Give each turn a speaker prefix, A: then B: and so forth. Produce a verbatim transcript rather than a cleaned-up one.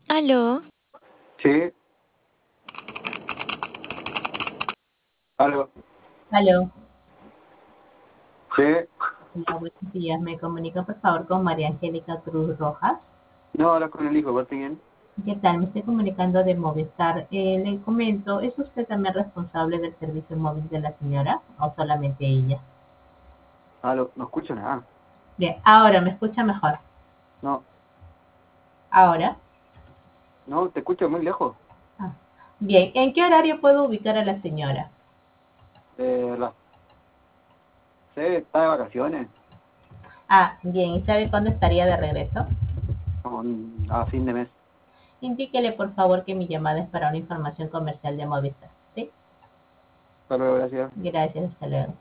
A: Aló,
B: Sí, algo.
A: Aló,
B: Sí,
A: hola, buenos días. Me comunico por favor con María Angélica Cruz Rojas.
B: no hablas con el hijo, ¿por bien?
A: ¿Qué tal? Me estoy comunicando de Movistar. Eh, le comento, ¿es usted también responsable del servicio móvil de la señora o solamente ella?
B: Aló, no escucho nada.
A: Bien, ahora me escucha mejor.
B: No,
A: Ahora.
B: no, te escucho muy lejos.
A: Ah, bien, ¿en qué horario puedo ubicar a la señora?
B: Eh, la, sé, está de vacaciones,
A: Ah, bien, ¿y sabe cuándo estaría de regreso?
B: como en- a fin de mes.
A: Indíquele por favor que mi llamada es para una información comercial de Movistar. ¿Sí?
B: Hasta luego, gracias.
A: Gracias, hasta luego.